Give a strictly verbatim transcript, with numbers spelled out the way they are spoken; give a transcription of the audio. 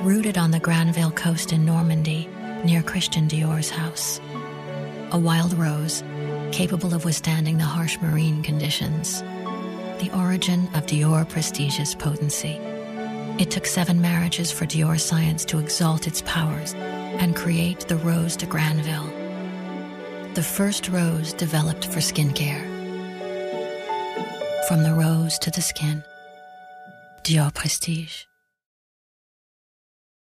rooted on the Granville coast in Normandy, near Christian Dior's house. A wild rose, capable of withstanding the harsh marine conditions. The origin of Dior Prestige's potency. It took seven marriages for Dior science to exalt its powers and create the Rose de Granville, the first rose developed for skincare. From the rose to the skin, Dior Prestige.